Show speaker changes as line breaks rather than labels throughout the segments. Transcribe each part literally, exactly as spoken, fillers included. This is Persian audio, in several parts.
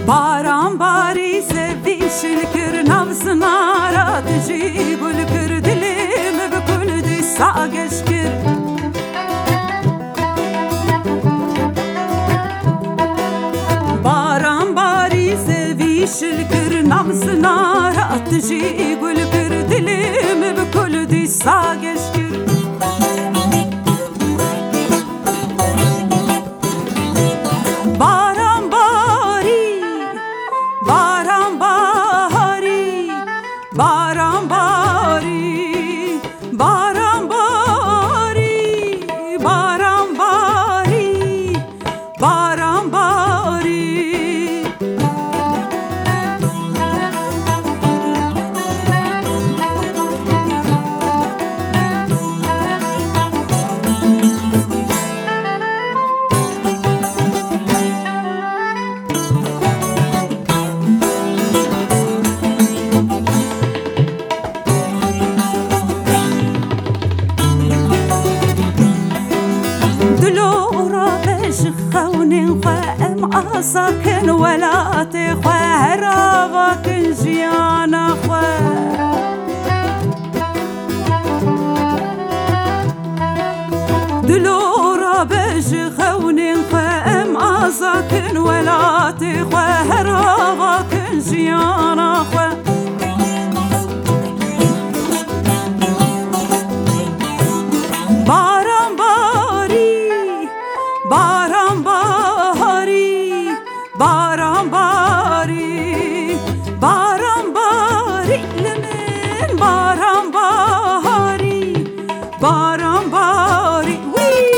باران باری سویشل کر نفسنا را تجی گل کر دلیم بکل دی ساگش کر باران باری سویشل کر نفسنا را تجی گل کر دلیم بکل دی ساگش کر باران باری باران باری باران باری باران باری خونين خام أساكن ولا تخوى رافك جيانا خوى دلورا بج خونين خام أساكن ولا تخوى رافك جيانا خوى باران باری باران باری باران باری باران باری لمن باران باری باران باری وی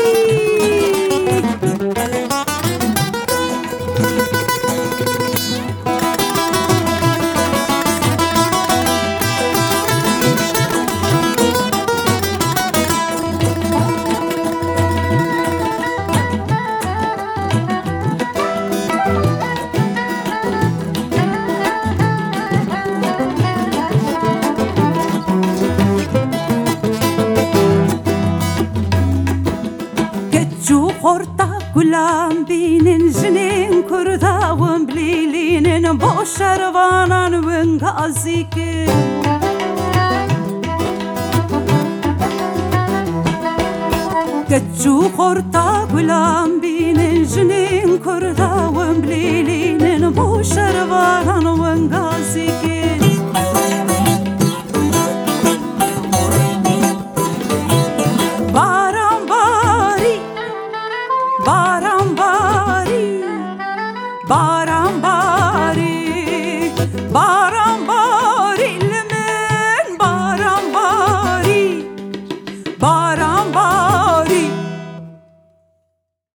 خورتا گلام بینن جنین کردا و بلیلینن با شروانان ونگازی که کچو خورتا گلام بینن جنین کردا و بلیلینن با شروانان ونگازی که باران باری